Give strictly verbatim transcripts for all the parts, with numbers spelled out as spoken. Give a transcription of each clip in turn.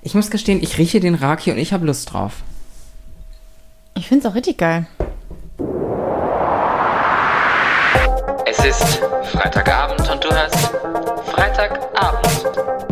Ich muss gestehen, ich rieche den Raki und ich habe Lust drauf. Ich finde es auch richtig geil. Es ist Freitagabend und du hörst Freitagabend.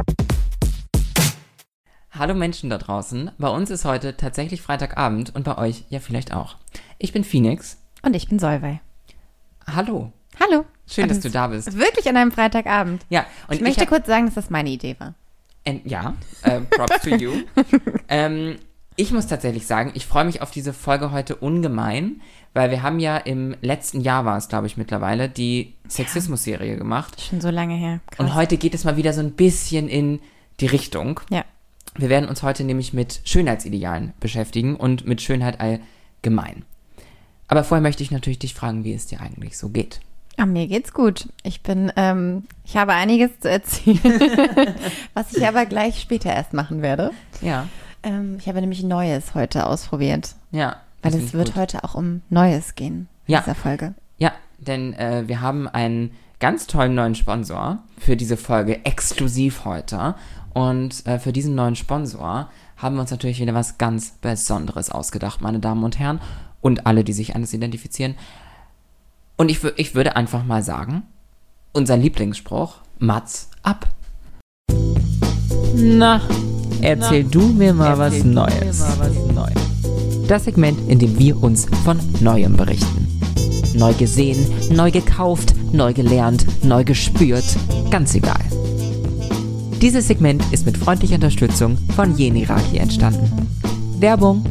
Hallo Menschen da draußen, bei uns ist heute tatsächlich Freitagabend und bei euch ja vielleicht auch. Ich bin Phoenix. Und ich bin Solveig. Hallo. Hallo. Schön, dass du da bist. Wirklich an einem Freitagabend. Ja, und ich möchte ich hab, kurz sagen, dass das meine Idee war. äh, ja, äh, props to you. ähm, ich muss tatsächlich sagen, ich freue mich auf diese Folge heute ungemein, weil wir haben ja im letzten Jahr, war es glaube ich mittlerweile, die Sexismus-Serie gemacht. Schon so lange her. Krass. Und heute geht es mal wieder so ein bisschen in die Richtung. Ja. Wir werden uns heute nämlich mit Schönheitsidealen beschäftigen und mit Schönheit allgemein. Aber vorher möchte ich natürlich dich fragen, wie es dir eigentlich so geht. Ah, mir geht's gut. Ich bin, ähm, ich habe einiges zu erzählen, was ich aber gleich später erst machen werde. Ja. Ähm, ich habe nämlich Neues heute ausprobiert. Ja. Weil es wird gut. heute auch um Neues gehen in ja. dieser Folge. Ja, denn äh, wir haben einen ganz tollen neuen Sponsor für diese Folge, exklusiv heute. Und äh, für diesen neuen Sponsor haben wir uns natürlich wieder was ganz Besonderes ausgedacht, meine Damen und Herren. Und alle, die sich anders identifizieren. Und ich, w- ich würde einfach mal sagen, unser Lieblingsspruch, Mats ab. Na, erzähl Na, du mir mal was Neues. Mal was Neues. Das Segment, in dem wir uns von Neuem berichten. Neu gesehen, neu gekauft, neu gelernt, neu gespürt, ganz egal. Dieses Segment ist mit freundlicher Unterstützung von Jeniraki entstanden. Werbung.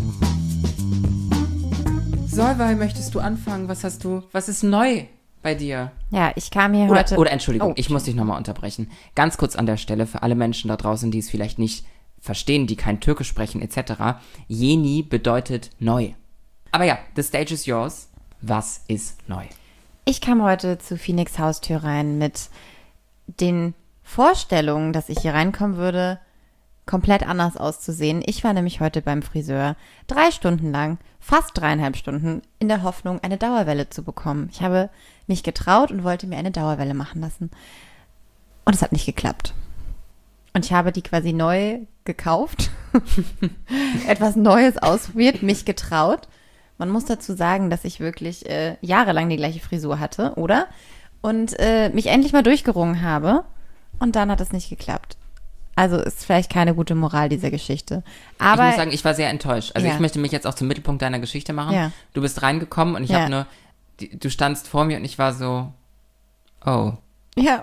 Solveig, möchtest du anfangen? Was hast du, was ist neu bei dir? Ja, ich kam hier Oder, heute... oder Entschuldigung, oh. ich muss dich nochmal unterbrechen. Ganz kurz an der Stelle für alle Menschen da draußen, die es vielleicht nicht verstehen, die kein Türkisch sprechen et cetera. Yeni bedeutet neu. Aber ja, the stage is yours. Was ist neu? Ich kam heute zu Phoenix Haustür rein mit den Vorstellungen, dass ich hier reinkommen würde, komplett anders auszusehen. Ich war nämlich heute beim Friseur drei Stunden lang, fast dreieinhalb Stunden, in der Hoffnung, eine Dauerwelle zu bekommen. Ich habe mich getraut und wollte mir eine Dauerwelle machen lassen. Und es hat nicht geklappt. Und ich habe die quasi neu gekauft, etwas Neues ausprobiert, mich getraut. Man muss dazu sagen, dass ich wirklich äh, jahrelang die gleiche Frisur hatte, oder? Und äh, mich endlich mal durchgerungen habe. Und dann hat es nicht geklappt. Also ist vielleicht keine gute Moral dieser Geschichte. Aber ich muss sagen, ich war sehr enttäuscht. Also ja. ich möchte mich jetzt auch zum Mittelpunkt deiner Geschichte machen. Ja. Du bist reingekommen und ich ja. habe nur, die, du standst vor mir und ich war so, oh. Ja.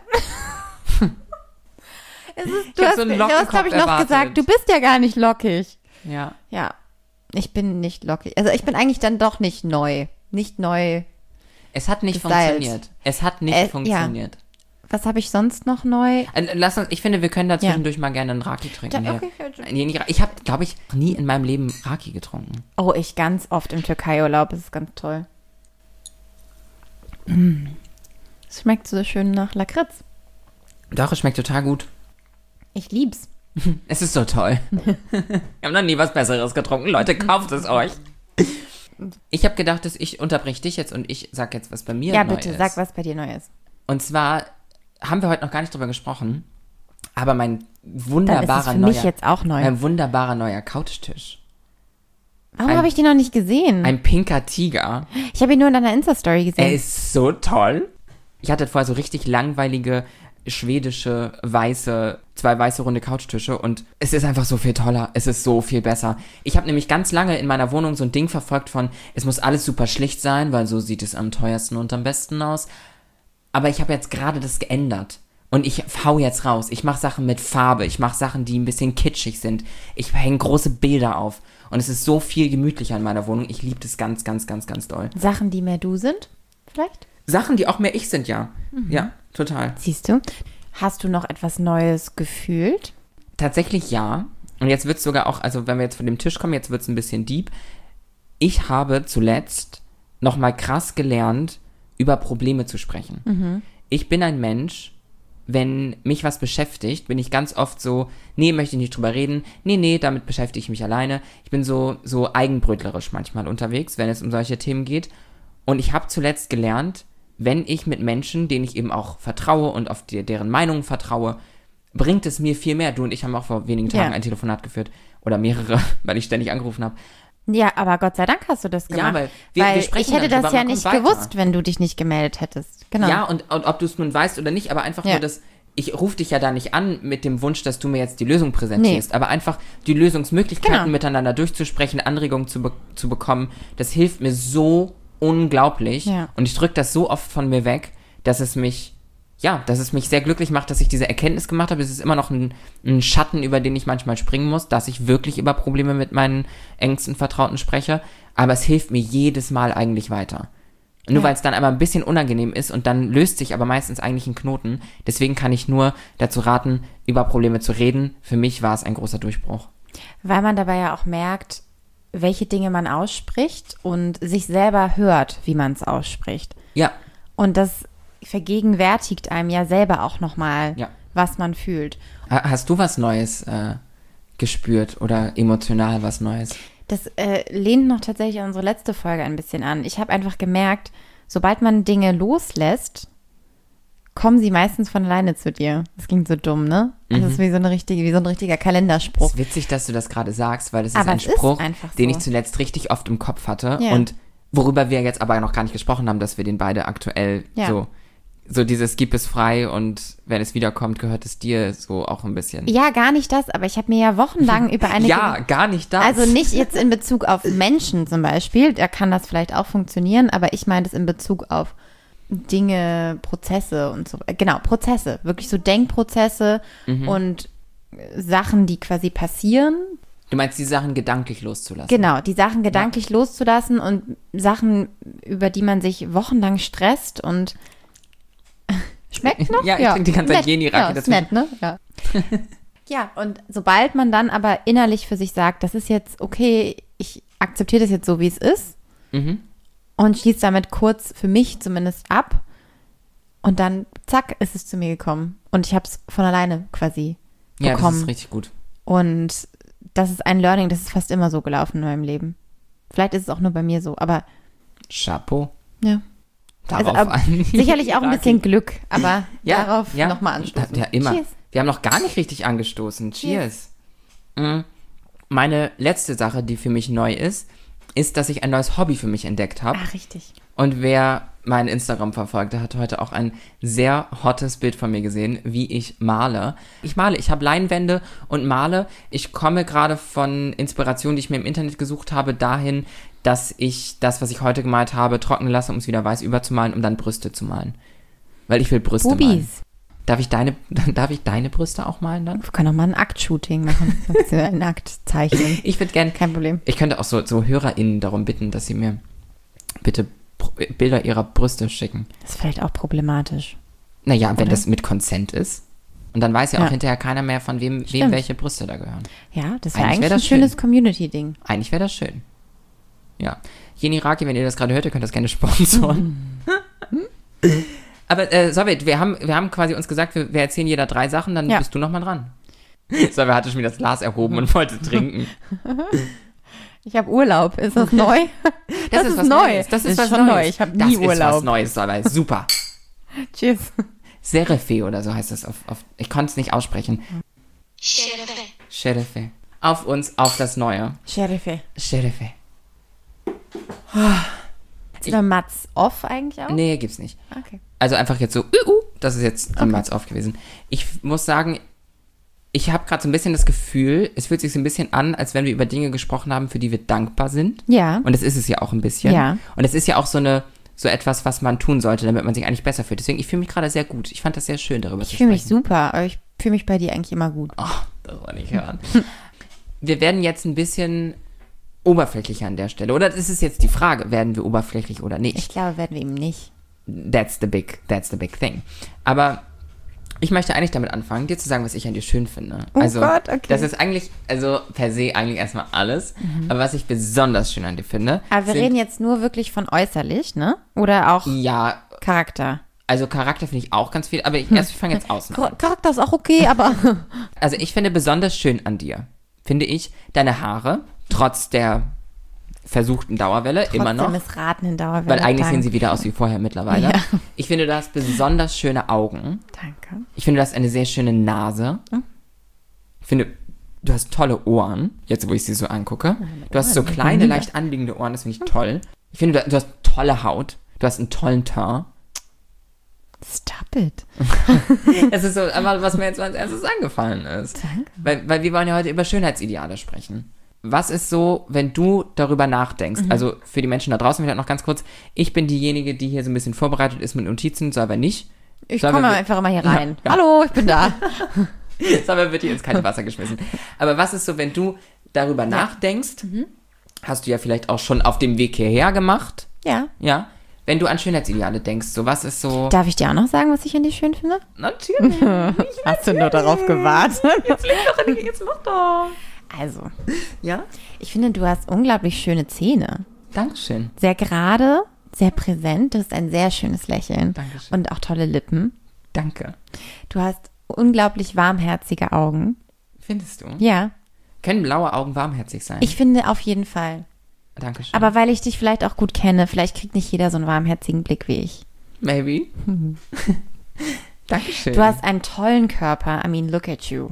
es ist, du ich hast, so einen du hast glaube ich, noch erwartet. gesagt, du bist ja gar nicht lockig. Ja. Ja, ich bin nicht lockig. Also ich bin eigentlich dann doch nicht neu. Nicht neu. Es hat nicht gestylt. funktioniert. Es hat nicht äh, funktioniert. Ja. Was habe ich sonst noch neu? Lass uns, ich finde, wir können da zwischendurch ja. mal gerne einen Raki trinken. Ja, okay. Ich habe, glaube ich, nie in meinem Leben Raki getrunken. Oh, ich ganz oft im Türkei-Urlaub. Das ist ganz toll. Mm. Es schmeckt so schön nach Lakritz. Doch, es schmeckt total gut. Ich lieb's. Es ist so toll. Wir haben noch nie was Besseres getrunken. Leute, kauft es euch. Ich habe gedacht, dass ich unterbreche dich jetzt und ich sag jetzt, was bei mir ja, neu bitte, ist. sag, was bei dir neu ist. Und zwar haben wir heute noch gar nicht drüber gesprochen, aber mein wunderbarer Dann ist es für neuer, mich jetzt auch neu. mein wunderbarer neuer Couchtisch. Warum habe ich die noch nicht gesehen? Ein pinker Tiger. Ich habe ihn nur in deiner Insta-Story gesehen. Er ist so toll. Ich hatte vorher so richtig langweilige, schwedische, weiße, zwei weiße runde Couchtische und es ist einfach so viel toller. Es ist so viel besser. Ich habe nämlich ganz lange in meiner Wohnung so ein Ding verfolgt von, es muss alles super schlicht sein, weil so sieht es am teuersten und am besten aus. Aber ich habe jetzt gerade das geändert. Und ich hau jetzt raus. Ich mache Sachen mit Farbe. Ich mache Sachen, die ein bisschen kitschig sind. Ich hänge große Bilder auf. Und es ist so viel gemütlicher in meiner Wohnung. Ich liebe das ganz, ganz, ganz, ganz doll. Sachen, die mehr du sind, vielleicht? Sachen, die auch mehr ich sind, ja. Mhm. Ja, total. Siehst du? Hast du noch etwas Neues gefühlt? Tatsächlich ja. Und jetzt wird es sogar auch, also wenn wir jetzt von dem Tisch kommen, jetzt wird es ein bisschen deep. Ich habe zuletzt nochmal krass gelernt, über Probleme zu sprechen. Mhm. Ich bin ein Mensch, wenn mich was beschäftigt, bin ich ganz oft so, nee, möchte ich nicht drüber reden, nee, nee, damit beschäftige ich mich alleine. Ich bin so, so eigenbrötlerisch manchmal unterwegs, wenn es um solche Themen geht. Und ich habe zuletzt gelernt, wenn ich mit Menschen, denen ich eben auch vertraue und auf die, deren Meinungen vertraue, bringt es mir viel mehr. Du und ich haben auch vor wenigen Tagen Ja. ein Telefonat geführt. Oder mehrere, weil ich ständig angerufen habe. Ja, aber Gott sei Dank hast du das gemacht. Ja, weil wir, weil wir sprechen ich hätte dann das drüber, ja man nicht kommt weiter. gewusst, wenn du dich nicht gemeldet hättest. Genau. Ja, und, und ob du es nun weißt oder nicht, aber einfach Ja. nur das, ich rufe dich ja da nicht an mit dem Wunsch, dass du mir jetzt die Lösung präsentierst, aber einfach die Lösungsmöglichkeiten Genau. miteinander durchzusprechen, Anregungen zu, be- zu bekommen, das hilft mir so unglaublich. Ja. Und ich drücke das so oft von mir weg, dass es mich, ja, dass es mich sehr glücklich macht, dass ich diese Erkenntnis gemacht habe. Es ist immer noch ein, ein Schatten, über den ich manchmal springen muss, dass ich wirklich über Probleme mit meinen engsten Vertrauten spreche, aber es hilft mir jedes Mal eigentlich weiter. Nur Ja. weil es dann aber ein bisschen unangenehm ist und dann löst sich aber meistens eigentlich ein Knoten. Deswegen kann ich nur dazu raten, über Probleme zu reden. Für mich war es ein großer Durchbruch. Weil man dabei ja auch merkt, welche Dinge man ausspricht und sich selber hört, wie man es ausspricht. Ja, Und das vergegenwärtigt einem ja selber auch nochmal, Ja. was man fühlt. Ha- hast du was Neues äh, gespürt oder emotional was Neues? Das äh, lehnt noch tatsächlich an unsere letzte Folge ein bisschen an. Ich habe einfach gemerkt, sobald man Dinge loslässt, kommen sie meistens von alleine zu dir. Das klingt so dumm, ne? Das ist wie so eine richtige, wie so ein richtiger Es Kalenderspruch. ist witzig, dass du das gerade sagst, weil das ist Aber ein es ist Spruch, einfach den so. ich zuletzt richtig oft im Kopf hatte Ja. und worüber wir jetzt aber noch gar nicht gesprochen haben, dass wir den beide aktuell Ja. so, so dieses gib es frei und wenn es wiederkommt, gehört es dir so auch ein bisschen. Ja, gar nicht das, aber ich habe mir ja wochenlang über eine Ja, gar nicht das. Also nicht jetzt in Bezug auf Menschen zum Beispiel, da kann das vielleicht auch funktionieren, aber ich meine das in Bezug auf Dinge, Prozesse und so. Genau, Prozesse, wirklich so Denkprozesse Mhm. und Sachen, die quasi passieren. Du meinst, die Sachen gedanklich loszulassen. Genau, die Sachen gedanklich loszulassen und Sachen, über die man sich wochenlang stresst und schmeckt noch? Ja, ich trinke die ganze Zeit Nett. Jeni-Raki Ja, ist nett, ne? Ja. Ja, und sobald man dann aber innerlich für sich sagt, das ist jetzt okay, ich akzeptiere das jetzt so, wie es ist Mhm. und schließe damit kurz für mich zumindest ab und dann, zack, ist es zu mir gekommen und ich habe es von alleine quasi Ja, das bekommen. ist richtig gut. Und das ist ein Learning, das ist fast immer so gelaufen in meinem Leben. Vielleicht ist es auch nur bei mir so, aber Chapeau. ja. Darauf Also, an. Sicherlich auch ein bisschen Glück, aber Ja, darauf ja. nochmal anstoßen. Ja, immer. Cheers. Wir haben noch gar nicht richtig angestoßen. Cheers. Mhm. Meine letzte Sache, die für mich neu ist, ist, dass ich ein neues Hobby für mich entdeckt habe. Ah, richtig. Und wer mein Instagram verfolgt, der hat heute auch ein sehr hottes Bild von mir gesehen, wie ich male. Ich male, ich habe Leinwände und male. Ich komme gerade von Inspirationen, die ich mir im Internet gesucht habe, dahin, dass ich das, was ich heute gemalt habe, trocknen lasse, um es wieder weiß überzumalen, um dann Brüste zu malen. Weil ich will Brüste malen. Bubis. Darf ich deine, darf ich deine Brüste auch malen dann? Wir können auch mal ein Akt-Shooting machen. Dass wir einen Akt zeichnen. Ich würde gerne, Kein Problem. ich könnte auch so, so HörerInnen darum bitten, dass sie mir bitte Pr- Bilder ihrer Brüste schicken. Das ist vielleicht auch problematisch. Naja, wenn Oder? das mit Consent ist. Und dann weiß ja auch Ja. hinterher keiner mehr, von wem, wem Stimmt. welche Brüste da gehören. Ja, das wäre Eigentlich eigentlich wär ein das schönes Community-Ding. Eigentlich wäre das schön. Ja. Jeni Raki, wenn ihr das gerade hört, ihr könnt das gerne sponsoren. Aber, äh, Soviet, wir haben, wir haben quasi uns gesagt, wir, wir erzählen jeder drei Sachen, dann Ja. bist du nochmal dran. Soviet hatte schon wieder das Glas erhoben und wollte trinken. Ich habe Urlaub. Ist das neu? Das, ist, was neu. Neues. Das ist, was schon Neues. neu. Ich habe das nie ist was Urlaub. Neues, Soviet. Super. Cheers. Serefe oder so heißt das auf, auf ich konnte es nicht aussprechen. Sherefe. Auf uns, auf das Neue. Sherife. Sherefe. Ist der Mats off eigentlich auch? Nee, gibt's nicht. Okay. Also einfach jetzt so, uh, uh, das ist jetzt am Mats auf gewesen. Ich muss sagen, ich habe gerade so ein bisschen das Gefühl, es fühlt sich so ein bisschen an, als wenn wir über Dinge gesprochen haben, für die wir dankbar sind. Ja. Und das ist es ja auch ein bisschen. Ja. Und es ist ja auch so eine, so etwas, was man tun sollte, damit man sich eigentlich besser fühlt. Deswegen, ich fühle mich gerade sehr gut. Ich fand das sehr schön, darüber zu Ich sprechen. fühle mich super, aber ich fühle mich bei dir eigentlich immer gut. Oh, das wollte ich hören. Wir werden jetzt ein bisschen oberflächlicher an der Stelle. Oder das ist jetzt die Frage, werden wir oberflächlich oder nicht? Ich glaube, werden wir ihm nicht. That's the big, that's the big thing. Aber ich möchte eigentlich damit anfangen, dir zu sagen, was ich an dir schön finde. Oh also, Gott, okay. das ist eigentlich, also per se eigentlich erstmal alles. Aber was ich besonders schön an dir finde, Aber wir sind, reden jetzt nur wirklich von äußerlich, ne? Oder auch ja, Charakter. also Charakter finde ich auch ganz viel, aber ich, erst, ich fange jetzt außen an. Char- Charakter ist auch okay, aber Also ich finde besonders schön an dir, finde ich, deine Haare, trotz der versuchten Dauerwelle, Trotzdem immer noch. missratenen Dauerwelle. Weil eigentlich Danke. sehen sie wieder aus wie vorher mittlerweile. Ja. Ich finde, du hast besonders schöne Augen. Danke. Ich finde, du hast eine sehr schöne Nase. Hm? Ich finde, du hast tolle Ohren, jetzt wo ich sie so angucke. Du hast so Ohren, kleine, mega. leicht anliegende Ohren, das finde ich toll. Ich finde, du, du hast tolle Haut. Du hast einen tollen Teint. Stop it. Es ist so einfach, was mir jetzt als erstes angefallen ist. Danke. Weil, weil wir wollen ja heute über Schönheitsideale sprechen. Was ist so, wenn du darüber nachdenkst? Mhm. Also für die Menschen da draußen vielleicht noch ganz kurz. Ich bin diejenige, die hier so ein bisschen vorbereitet ist mit Notizen, soll aber nicht. Ich Soll komme wir- einfach immer hier rein. Ja. Hallo, ich bin da. Soll wird hier ins kalte Wasser geschmissen. Aber was ist so, wenn du darüber nachdenkst? Mhm. Hast du ja vielleicht auch schon auf dem Weg hierher gemacht. Ja. Ja. Wenn du an Schönheitsideale denkst, so was ist so... Darf ich dir auch noch sagen, was ich an dich schön finde? Natürlich. Hast du nur darauf gewartet? Jetzt leg doch in die, jetzt mach doch. Also, Ja? ich finde, du hast unglaublich schöne Zähne. Dankeschön. Sehr gerade, sehr präsent. Du hast ein sehr schönes Lächeln. Dankeschön. Und auch tolle Lippen. Danke. Du hast unglaublich warmherzige Augen. Findest du? Ja, Können blaue Augen warmherzig sein? ich finde auf jeden Fall. Dankeschön. Aber weil ich dich vielleicht auch gut kenne, vielleicht kriegt nicht jeder so einen warmherzigen Blick wie ich. Maybe. Dankeschön. Du hast einen tollen Körper. I mean, look at you.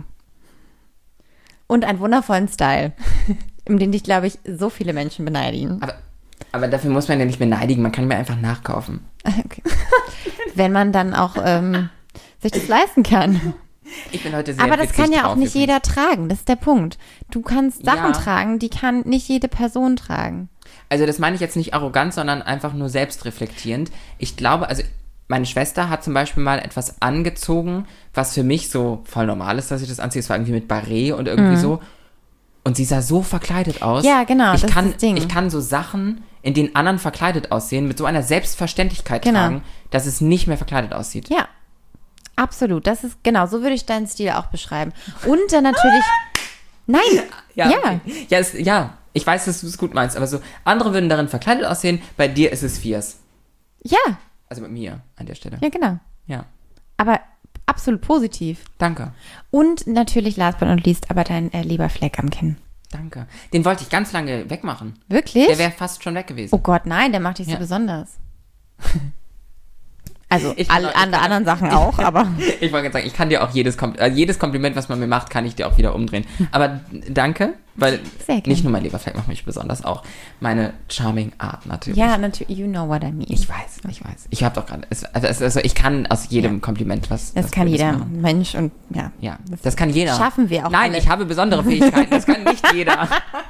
Und einen wundervollen Style, um den dich, glaube ich, so viele Menschen beneidigen. aber, aber dafür muss man ja nicht beneidigen. Man kann mir einfach nachkaufen. Okay. Wenn man dann auch ähm, sich das leisten kann. Ich bin heute sehr Aber das witzig kann ja drauf auch nicht übrigens. jeder tragen. Das ist der Punkt. Du kannst Sachen Ja. tragen, die kann nicht jede Person tragen. Also das meine ich jetzt nicht arrogant, sondern einfach nur selbstreflektierend. Ich glaube, also meine Schwester hat zum Beispiel mal etwas angezogen, was für mich so voll normal ist, dass ich das anziehe. Es war irgendwie mit Barret und irgendwie so. Und sie sah so verkleidet aus. Ja, genau, Ich das ist kann, das Ding. ich kann so Sachen, in denen anderen verkleidet aussehen, mit so einer Selbstverständlichkeit Genau. tragen, dass es nicht mehr verkleidet aussieht. Ja, absolut. Das ist, genau, so würde ich deinen Stil auch beschreiben. Und dann natürlich, nein, ja, okay. Ja, es, ja, ich weiß, dass du es gut meinst, aber so, andere würden darin verkleidet aussehen, bei dir ist es fierce. ja, Also mit mir an der Stelle. ja, genau. Ja. Aber absolut positiv. Danke. Und natürlich, last but not least, aber dein äh, lieber Fleck am Kinn. Danke. Den wollte ich ganz lange wegmachen. Wirklich? Der wäre fast schon weg gewesen. Oh Gott, nein, der macht dich Ja. so besonders. Also Ich kann alle auch- ich alle kann anderen Sachen auch, aber Ich wollte gerade sagen, ich kann dir auch jedes, Kom äh, jedes Kompliment, was man mir macht, kann ich dir auch wieder umdrehen. Aber danke, weil Sehr gerne. nicht nur mein lieber Fleck macht mich besonders, auch meine charming Art natürlich. ja, natürlich, you know what I mean. Ich weiß, ich weiß. Ich habe doch gerade, es- also, es- also ich kann aus jedem Kompliment was. das was kann Gutes jeder machen. Mensch und ja. Ja, das kann jeder. Schaffen wir auch Nein, alle. ich habe besondere Fähigkeiten, das kann nicht jeder.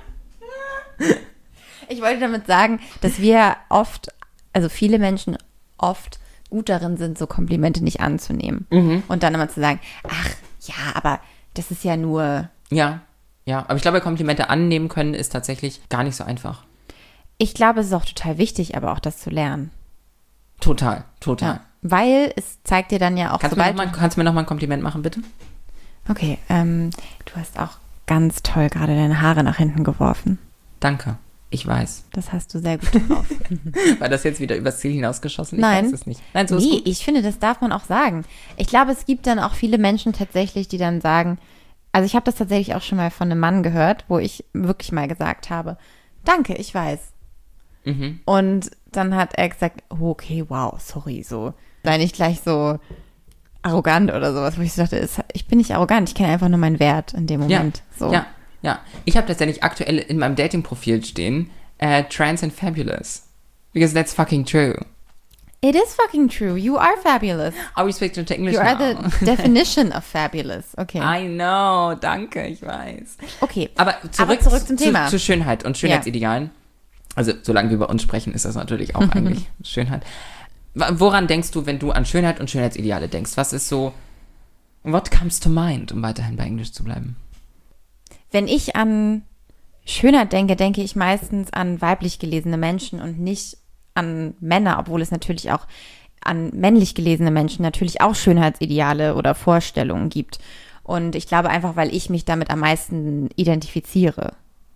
Ich wollte damit sagen, dass wir oft, also viele Menschen oft gut darin sind, so Komplimente nicht anzunehmen. Mhm. Und dann immer zu sagen, ach ja, aber das ist ja nur. Ja, ja. Aber ich glaube, Komplimente annehmen können ist tatsächlich gar nicht so einfach. Ich glaube, es ist auch total wichtig, aber auch das zu lernen. Total, total. Ja. Weil es zeigt dir dann ja auch, Kannst, du mir sobald noch mal, kannst du mir noch mal ein Kompliment machen, bitte? Okay, ähm, du hast auch ganz toll gerade deine Haare nach hinten geworfen. Danke. Ich weiß. Das hast du sehr gut drauf. War das jetzt wieder übers Ziel hinausgeschossen? Ich Nein. weiß es nicht. Nein, so ist Nee, gut. ich finde, das darf man auch sagen. Ich glaube, es gibt dann auch viele Menschen tatsächlich, die dann sagen, also ich habe das tatsächlich auch schon mal von einem Mann gehört, wo ich wirklich mal gesagt habe, danke, ich weiß. Mhm. Und dann hat er gesagt, oh, okay, wow, sorry, so. Sei nicht gleich so arrogant oder sowas, wo ich so dachte, ist- ich bin nicht arrogant, ich kenne einfach nur meinen Wert in dem Ja, Moment. So. ja, ja. Ich habe tatsächlich aktuell in meinem Dating-Profil stehen, äh, trans and fabulous. Because that's fucking true. It is fucking true. You are fabulous. Are we speaking to English You are now? the definition of fabulous. Okay. I know, danke, ich weiß. Okay. Aber zurück, Aber zurück zum zu, Thema. Zu Schönheit und Schönheitsidealen. Also, solange wir über uns sprechen, ist das natürlich auch eigentlich Schönheit. Wa- Woran denkst du, wenn du an Schönheit und Schönheitsideale denkst? Was ist so, what comes to mind, um weiterhin bei Englisch zu bleiben? Wenn ich an Schönheit denke, denke ich meistens an weiblich gelesene Menschen und nicht an Männer, obwohl es natürlich auch an männlich gelesene Menschen natürlich auch Schönheitsideale oder Vorstellungen gibt. Und ich glaube einfach, weil ich mich damit am meisten identifiziere.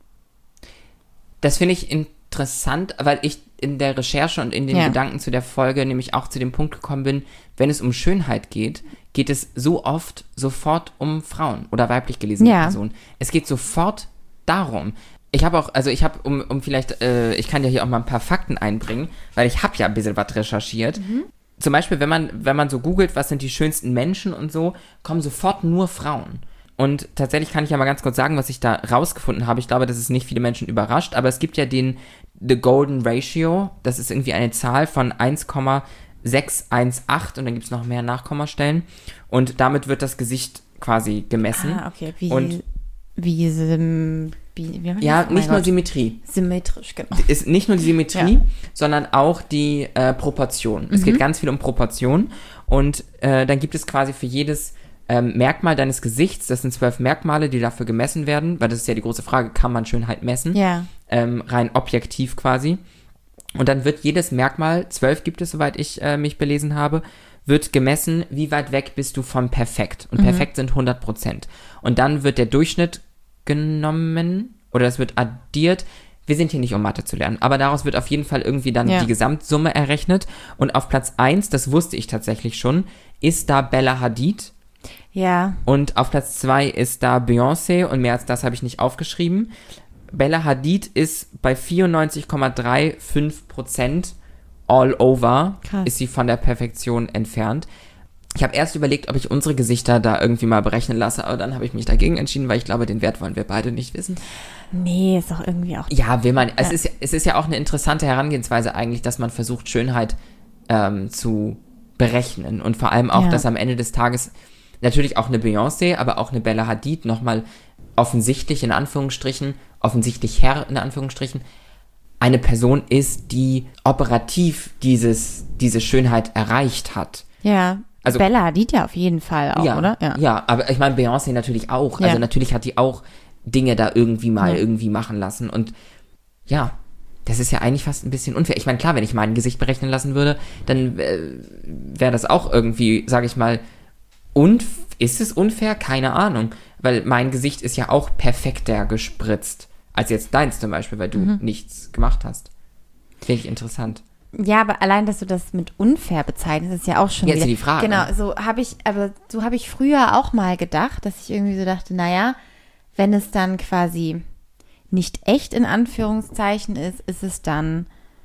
Das finde ich interessant, weil ich in der Recherche und in den Ja. Gedanken zu der Folge nämlich auch zu dem Punkt gekommen bin, wenn es um Schönheit geht, geht es so oft sofort um Frauen oder weiblich gelesene Ja. Personen. Es geht sofort darum. Ich habe auch, also ich habe, um, um vielleicht, äh, ich kann ja hier auch mal ein paar Fakten einbringen, weil ich habe ja ein bisschen was recherchiert. Mhm. Zum Beispiel, wenn man, wenn man so googelt, was sind die schönsten Menschen und so, kommen sofort nur Frauen. Und tatsächlich kann ich ja mal ganz kurz sagen, was ich da rausgefunden habe. Ich glaube, dass es nicht viele Menschen überrascht, aber es gibt ja den The Golden Ratio. Das ist irgendwie eine Zahl von eins Komma sechs eins acht und dann gibt es noch mehr Nachkommastellen. Und damit wird das Gesicht quasi gemessen. Ah, okay. Wie, und wie, sim, wie, wie ja, oh nicht nur Gott. Symmetrie. Symmetrisch, genau. Ist nicht nur die Symmetrie, Ja. sondern auch die äh, Proportion. Es Mhm. geht ganz viel um Proportion. Und äh, dann gibt es quasi für jedes ähm, Merkmal deines Gesichts, das sind zwölf Merkmale, die dafür gemessen werden, weil das ist ja die große Frage, kann man Schönheit messen? Ja. Ähm, rein objektiv quasi. Und dann wird jedes Merkmal, zwölf gibt es, soweit ich äh, mich belesen habe, wird gemessen, wie weit weg bist du vom Perfekt. Und Mhm. perfekt sind hundert Prozent. Und dann wird der Durchschnitt genommen oder es wird addiert. Wir sind hier nicht, um Mathe zu lernen, aber daraus wird auf jeden Fall irgendwie dann Ja. die Gesamtsumme errechnet. Und auf Platz eins, das wusste ich tatsächlich schon, ist da Bella Hadid. Ja. Und auf Platz zwei ist da Beyoncé und mehr als das habe ich nicht aufgeschrieben. Bella Hadid ist bei vierundneunzig Komma fünfunddreißig Prozent all over, Krass. ist sie von der Perfektion entfernt. Ich habe erst überlegt, ob ich unsere Gesichter da irgendwie mal berechnen lasse, aber dann habe ich mich dagegen entschieden, weil ich glaube, den Wert wollen wir beide nicht wissen. Nee, ist doch irgendwie auch. Ja, will man, es, Ja. ist, es ist ja auch eine interessante Herangehensweise eigentlich, dass man versucht, Schönheit ähm, zu berechnen und vor allem auch, Ja. dass am Ende des Tages natürlich auch eine Beyoncé, aber auch eine Bella Hadid nochmal offensichtlich, in Anführungsstrichen, offensichtlich Herr, in Anführungsstrichen, eine Person ist, die operativ dieses, diese Schönheit erreicht hat. Ja. Also- Bella Hadid ja auf jeden Fall auch, ja, oder? Ja, aber ich meine, Beyoncé natürlich auch. Ja. Also natürlich hat die auch Dinge da irgendwie mal Ja. irgendwie machen lassen. Und ja, das ist ja eigentlich fast ein bisschen unfair. Ich meine, klar, wenn ich mein Gesicht berechnen lassen würde, dann äh, wäre das auch irgendwie, sage ich mal, und ist es unfair? Keine Ahnung. Weil mein Gesicht ist ja auch perfekter gespritzt als jetzt deins zum Beispiel, weil du Mhm. nichts gemacht hast. Finde ich interessant. Ja, aber allein, dass du das mit unfair bezeichnest, ist ja auch schon Jetzt wieder. die Frage. Genau, so habe ich, aber so habe ich früher auch mal gedacht, dass ich irgendwie so dachte, naja, wenn es dann quasi nicht echt in Anführungszeichen ist, ist es dann,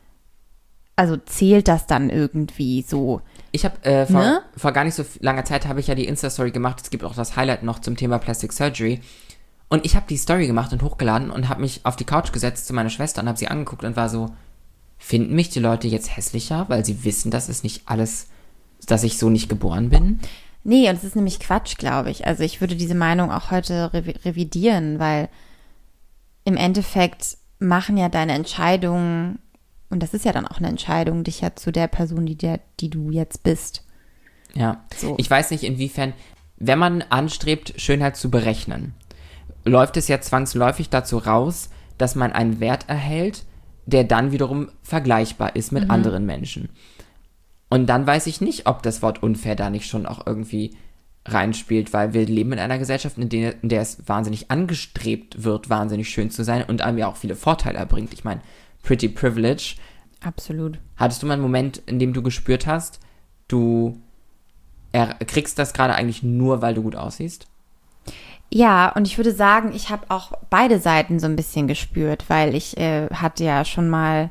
also zählt das dann irgendwie so. Ich habe äh, vor, Ne? vor gar nicht so langer Zeit habe ich ja die Insta-Story gemacht. Es gibt auch das Highlight noch zum Thema Plastic Surgery. Und ich habe die Story gemacht und hochgeladen und habe mich auf die Couch gesetzt zu meiner Schwester und habe sie angeguckt und war so, finden mich die Leute jetzt hässlicher, weil sie wissen, dass es nicht alles, dass ich so nicht geboren bin? Nee, und es ist nämlich Quatsch, glaube ich. Also ich würde diese Meinung auch heute revi- revidieren, weil im Endeffekt machen ja deine Entscheidungen, und das ist ja dann auch eine Entscheidung, dich ja zu der Person, die, der, die du jetzt bist. Ja, So. ich weiß nicht inwiefern, wenn man anstrebt, Schönheit zu berechnen, läuft es ja zwangsläufig dazu raus, dass man einen Wert erhält, der dann wiederum vergleichbar ist mit Mhm. anderen Menschen. Und dann weiß ich nicht, ob das Wort unfair da nicht schon auch irgendwie reinspielt, weil wir leben in einer Gesellschaft, in der, in der es wahnsinnig angestrebt wird, wahnsinnig schön zu sein und einem ja auch viele Vorteile erbringt. Ich meine, Pretty Privilege. Absolut. Hattest du mal einen Moment, in dem du gespürt hast, du er, kriegst das gerade eigentlich nur, weil du gut aussiehst? Ja, und ich würde sagen, ich habe auch beide Seiten so ein bisschen gespürt, weil ich äh, hatte ja schon mal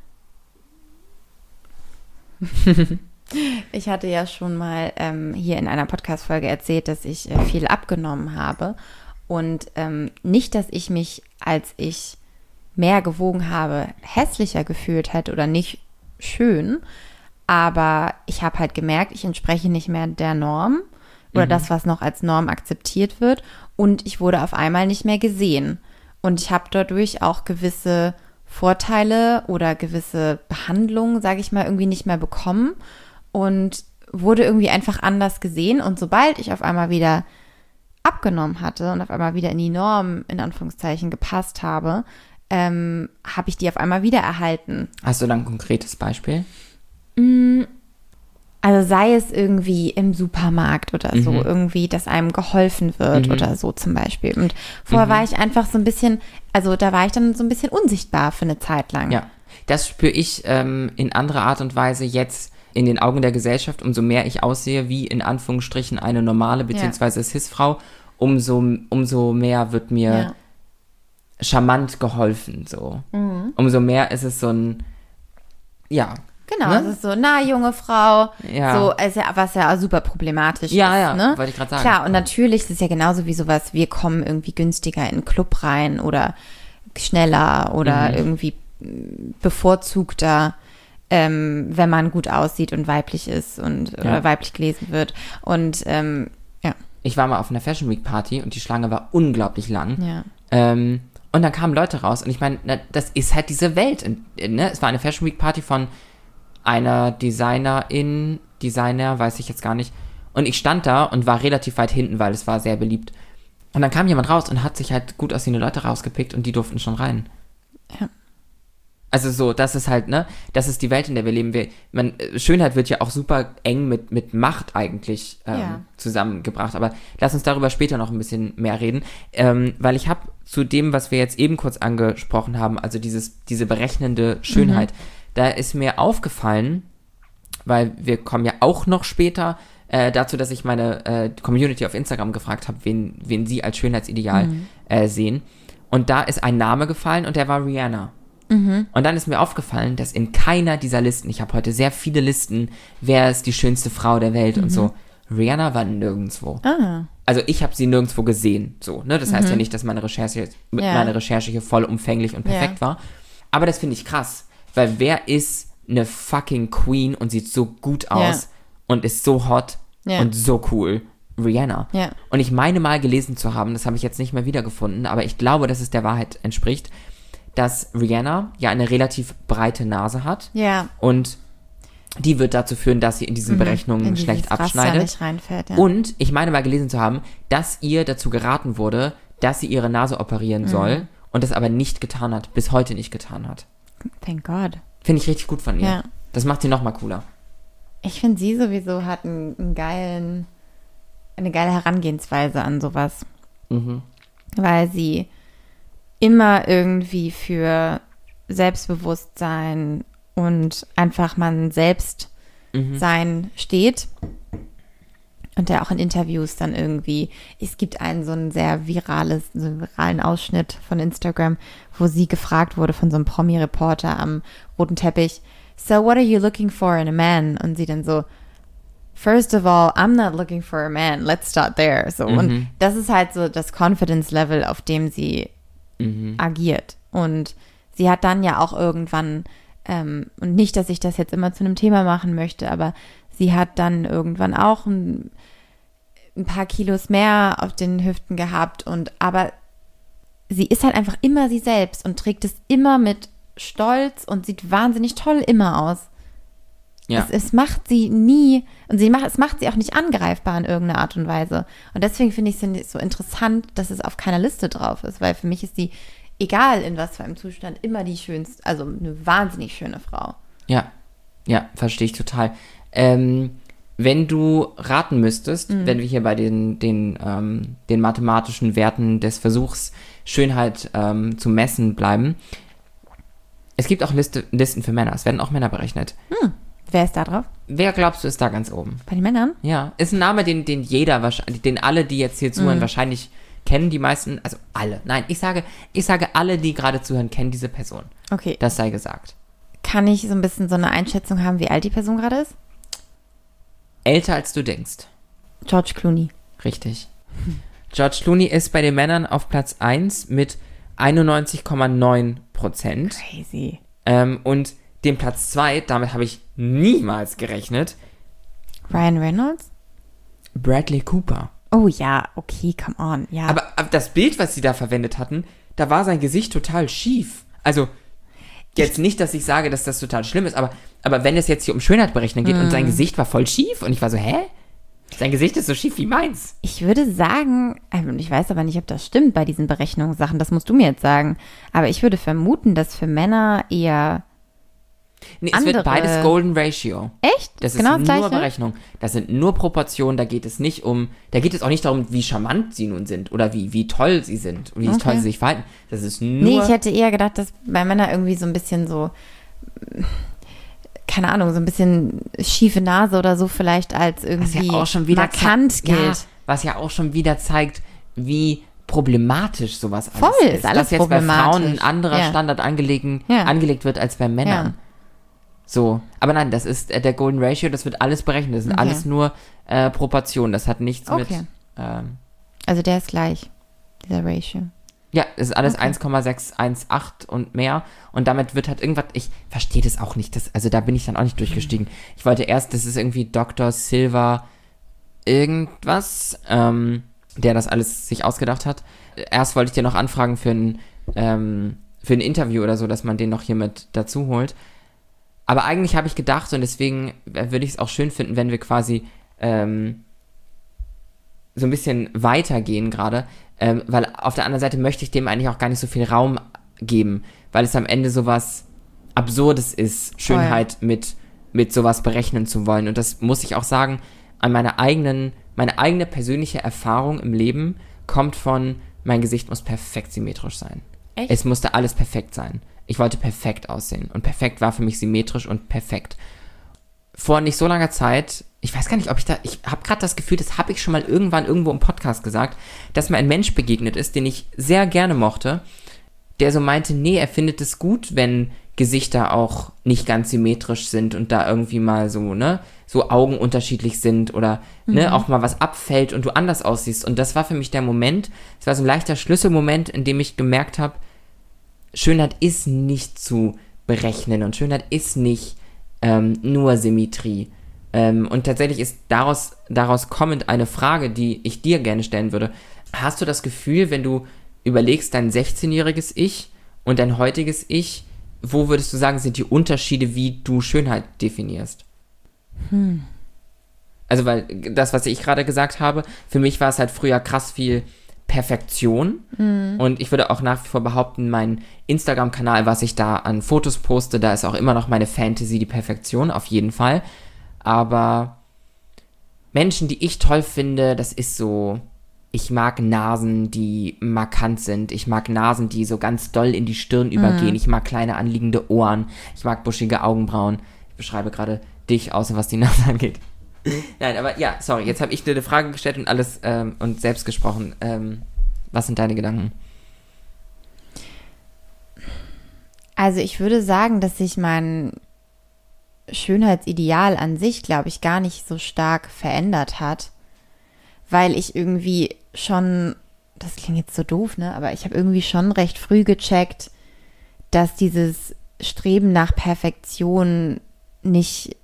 ich hatte ja schon mal ähm, hier in einer Podcast-Folge erzählt, dass ich äh, viel abgenommen habe und ähm, nicht, dass ich mich, als ich mehr gewogen habe, hässlicher gefühlt hätte oder nicht schön, aber ich habe halt gemerkt, ich entspreche nicht mehr der Norm oder Mhm. das, was noch als Norm akzeptiert wird, und ich wurde auf einmal nicht mehr gesehen und ich habe dadurch auch gewisse Vorteile oder gewisse Behandlungen, sage ich mal, irgendwie nicht mehr bekommen und wurde irgendwie einfach anders gesehen, und sobald ich auf einmal wieder abgenommen hatte und auf einmal wieder in die Norm, in Anführungszeichen, gepasst habe, ähm, habe ich die auf einmal wieder erhalten. Hast du dann ein konkretes Beispiel? Also sei es irgendwie im Supermarkt oder so, Mhm. irgendwie, dass einem geholfen wird Mhm. oder so zum Beispiel. Und vorher Mhm. war ich einfach so ein bisschen, also da war ich dann so ein bisschen unsichtbar für eine Zeit lang. Ja, das spüre ich ähm, in anderer Art und Weise jetzt in den Augen der Gesellschaft. Umso mehr ich aussehe wie in Anführungsstrichen eine normale bzw. Cis-Frau, umso, umso mehr wird mir Ja. charmant geholfen, so. Mhm. Umso mehr ist es so ein, ja. Genau, Ne? es ist so, na, junge Frau, Ja. so, ist ja, was ja super problematisch Ja, ist, ja, ne? wollte ich gerade sagen. Klar, und natürlich ist es ja genauso wie sowas, wir kommen irgendwie günstiger in einen Club rein oder schneller oder Mhm. irgendwie mm, bevorzugter, ähm, wenn man gut aussieht und weiblich ist und Ja. oder weiblich gelesen wird. Und ähm, ja, Ich war mal auf einer Fashion Week Party und die Schlange war unglaublich lang. ja. Ähm, und dann kamen Leute raus und ich meine, na, das ist halt diese Welt. Und, ne? Es war eine Fashion Week Party von einer Designerin, Designer, weiß ich jetzt gar nicht. Und ich stand da und war relativ weit hinten, weil es war sehr beliebt. Und dann kam jemand raus und hat sich halt gut aussehende Leute rausgepickt und die durften schon rein. Ja. Also so, das ist halt, ne, das ist die Welt, in der wir leben. Wir, man, Schönheit wird ja auch super eng mit, mit Macht eigentlich ähm, Ja. zusammengebracht. Aber lass uns darüber später noch ein bisschen mehr reden. Ähm, weil ich habe zu dem, was wir jetzt eben kurz angesprochen haben, also dieses, diese berechnende Schönheit, da ist mir aufgefallen, weil wir kommen ja auch noch später äh, dazu, dass ich meine äh, Community auf Instagram gefragt habe, wen, wen sie als Schönheitsideal äh, sehen. Und da ist ein Name gefallen und der war Rihanna. Und dann ist mir aufgefallen, dass in keiner dieser Listen, ich habe heute sehr viele Listen, wer ist die schönste Frau der Welt und so, Rihanna war nirgendwo. Ah, Also ich habe sie nirgendwo gesehen, so, ne? Das heißt ja nicht, dass meine Recherche, Ja. meine Recherche hier vollumfänglich und perfekt war. Aber das finde ich krass, weil wer ist eine fucking Queen und sieht so gut aus Ja. und ist so hot Ja. und so cool? Rihanna. Ja. Und ich meine mal gelesen zu haben, das habe ich jetzt nicht mehr wiedergefunden, aber ich glaube, dass es der Wahrheit entspricht, dass Rihanna ja eine relativ breite Nase hat ja. und die wird dazu führen, dass sie in diesen Berechnungen In dieses schlecht Raster abschneidet. nicht reinfällt, ja. Und ich meine mal gelesen zu haben, dass ihr dazu geraten wurde, dass sie ihre Nase operieren Mhm. soll und das aber nicht getan hat, bis heute nicht getan hat. Thank God. Finde ich richtig gut von ihr. Ja. Das macht sie noch mal cooler. Ich finde, sie sowieso hat einen, einen geilen, eine geile Herangehensweise an sowas. Mhm. Weil sie immer irgendwie für Selbstbewusstsein und einfach man selbst Mhm. sein steht. Und der auch in Interviews dann irgendwie, es gibt einen so einen sehr virales, so einen viralen Ausschnitt von Instagram, wo sie gefragt wurde von so einem Promi-Reporter am roten Teppich, so what are you looking for in a man? Und sie dann so, first of all, I'm not looking for a man, let's start there. So, Mhm. und das ist halt so das Confidence-Level, auf dem sie Mhm. agiert. Und sie hat dann ja auch irgendwann, ähm, und nicht, dass ich das jetzt immer zu einem Thema machen möchte, aber sie hat dann irgendwann auch ein, ein paar Kilos mehr auf den Hüften gehabt und aber sie ist halt einfach immer sie selbst und trägt es immer mit Stolz und sieht wahnsinnig toll immer aus. Ja. Es, es macht sie nie, und sie macht, es macht sie auch nicht angreifbar in irgendeiner Art und Weise. Und deswegen finde ich es so interessant, dass es auf keiner Liste drauf ist, weil für mich ist sie, egal in was für einem Zustand, immer die schönste, also eine wahnsinnig schöne Frau. Ja, ja, verstehe ich total. Ähm, wenn du raten müsstest, Mhm. wenn wir hier bei den, den, ähm, den mathematischen Werten des Versuchs, Schönheit ähm, zu messen bleiben, es gibt auch Liste, Listen für Männer, es werden auch Männer berechnet. Wer ist da drauf? Wer glaubst du ist da ganz oben? Bei den Männern? Ja, ist ein Name, den, den jeder wahrscheinlich, den alle, die jetzt hier zuhören, wahrscheinlich kennen, die meisten, also alle. Nein, ich sage, ich sage alle, die gerade zuhören, kennen diese Person. Okay. Das sei gesagt. Kann ich so ein bisschen so eine Einschätzung haben, wie alt die Person gerade ist? Älter als du denkst. George Clooney. Richtig. George Clooney ist bei den Männern auf Platz eins mit einundneunzig Komma neun Prozent. Crazy. Ähm, und den Platz zwei, damit habe ich niemals gerechnet, Ryan Reynolds? Bradley Cooper. Oh ja, okay, come on. Ja. Aber, aber das Bild, was sie da verwendet hatten, da war sein Gesicht total schief. Also, jetzt nicht, dass ich sage, dass das total schlimm ist, aber, aber wenn es jetzt hier um Schönheit berechnen geht und sein Gesicht war voll schief und ich war so, hä? Sein Gesicht ist so schief wie meins. Ich würde sagen, ähm, ich weiß aber nicht, ob das stimmt bei diesen Berechnungssachen, das musst du mir jetzt sagen, aber ich würde vermuten, dass für Männer eher, Nee, es Andere- wird beides Golden Ratio. echt? Das ist genau das nur Gleiche? Berechnung. Das sind nur Proportionen, da geht es nicht um, da geht es auch nicht darum, wie charmant sie nun sind oder wie, wie toll sie sind und wie Okay. toll sie sich verhalten. Das ist nur, Nee, ich hätte eher gedacht, dass bei Männern irgendwie so ein bisschen so, keine Ahnung, so ein bisschen schiefe Nase oder so vielleicht als was irgendwie ja auch schon wieder markant zei- ja, gilt. was ja auch schon wieder zeigt, wie problematisch sowas alles Voll, ist. ist alles dass jetzt bei problematisch. Frauen ein anderer Ja. Standard angelegen, Ja. angelegt wird als bei Männern. Ja. So, aber nein, das ist äh, der Golden Ratio, das wird alles berechnet. Das sind Okay. alles nur äh, Proportionen. Das hat nichts Okay. mit... Ähm, Also der ist gleich, dieser Ratio. ja, es ist alles Okay. eins Komma sechs eins acht und mehr. Und damit wird halt irgendwas... Ich verstehe das auch nicht. Das, also da bin ich dann auch nicht durchgestiegen. Ich wollte erst, das ist irgendwie Doktor Silver irgendwas, ähm, der das alles sich ausgedacht hat. Erst wollte ich dir noch anfragen für ein, ähm, für ein Interview oder so, dass man den noch hier mit dazu holt. Aber eigentlich habe ich gedacht, und deswegen würde ich es auch schön finden, wenn wir quasi ähm, so ein bisschen weitergehen gerade, ähm, weil auf der anderen Seite möchte ich dem eigentlich auch gar nicht so viel Raum geben, weil es am Ende sowas Absurdes ist, Schönheit mit, mit sowas berechnen zu wollen. Und das muss ich auch sagen, an meiner eigenen, meine eigene persönliche Erfahrung im Leben kommt von, mein Gesicht muss perfekt symmetrisch sein. Echt? Es musste alles perfekt sein. Ich wollte perfekt aussehen. Und perfekt war für mich symmetrisch und perfekt. Vor nicht so langer Zeit, ich weiß gar nicht, ob ich da, ich habe gerade das Gefühl, das habe ich schon mal irgendwann irgendwo im Podcast gesagt, dass mir ein Mensch begegnet ist, den ich sehr gerne mochte, der so meinte, nee, er findet es gut, wenn Gesichter auch nicht ganz symmetrisch sind und da irgendwie mal so, ne, so Augen unterschiedlich sind oder, ne, auch mal was abfällt und du anders aussiehst. Und das war für mich der Moment, es war so ein leichter Schlüsselmoment, in dem ich gemerkt habe, Schönheit ist nicht zu berechnen und Schönheit ist nicht ähm, nur Symmetrie. Ähm, und tatsächlich ist daraus, daraus kommend eine Frage, die ich dir gerne stellen würde. Hast du das Gefühl, wenn du überlegst, dein sechzehnjähriges Ich und dein heutiges Ich, wo würdest du sagen, sind die Unterschiede, wie du Schönheit definierst? Hm. Also, weil das, was ich gerade gesagt habe, für mich war es halt früher krass viel Perfektion. Mhm. Und ich würde auch nach wie vor behaupten, mein Instagram-Kanal, was ich da an Fotos poste, da ist auch immer noch meine Fantasy, die Perfektion, auf jeden Fall. Aber Menschen, die ich toll finde, das ist so, ich mag Nasen, die markant sind. Ich mag Nasen, die so ganz doll in die Stirn übergehen. Ich mag kleine anliegende Ohren. Ich mag buschige Augenbrauen. Ich beschreibe gerade dich, außer was die Nase angeht. Nein, aber ja, sorry, jetzt habe ich dir eine Frage gestellt und alles ähm, und selbst gesprochen. Ähm, was sind deine Gedanken? Also ich würde sagen, dass sich mein Schönheitsideal an sich, glaube ich, gar nicht so stark verändert hat, weil ich irgendwie schon, das klingt jetzt so doof, ne, aber ich habe irgendwie schon recht früh gecheckt, dass dieses Streben nach Perfektion nicht